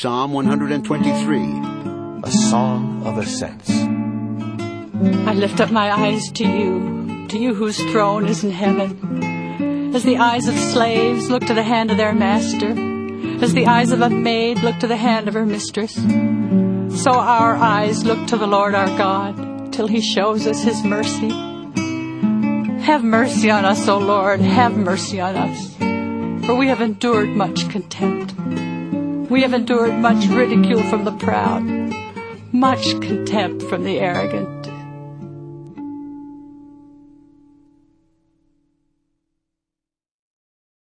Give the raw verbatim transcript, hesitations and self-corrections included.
Psalm one twenty-three, a song of ascents. I lift up my eyes to you, to you whose throne is in heaven. As the eyes of slaves look to the hand of their master, as the eyes of a maid look to the hand of her mistress, so our eyes look to the Lord our God, till he shows us his mercy. Have mercy on us, O Lord, have mercy on us, for we have endured much contempt. We have endured much ridicule from the proud, much contempt from the arrogant.